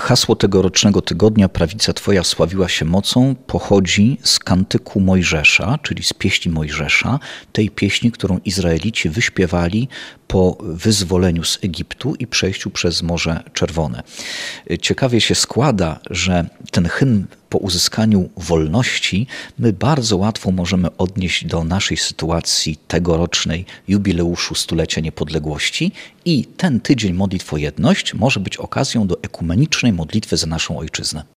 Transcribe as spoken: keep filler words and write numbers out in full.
Hasło tegorocznego tygodnia Prawica Twoja sławiła się mocą pochodzi z kantyku Mojżesza, czyli z pieśni Mojżesza, tej pieśni, którą Izraelici wyśpiewali po wyzwoleniu z Egiptu i przejściu przez Morze Czerwone. Ciekawie się składa, że ten hymn po uzyskaniu wolności my bardzo łatwo możemy odnieść do naszej sytuacji tegorocznej jubileuszu stulecia niepodległości i ten tydzień modlitw o jedność może być okazją do ekumenicznej modlitwy za naszą ojczyznę.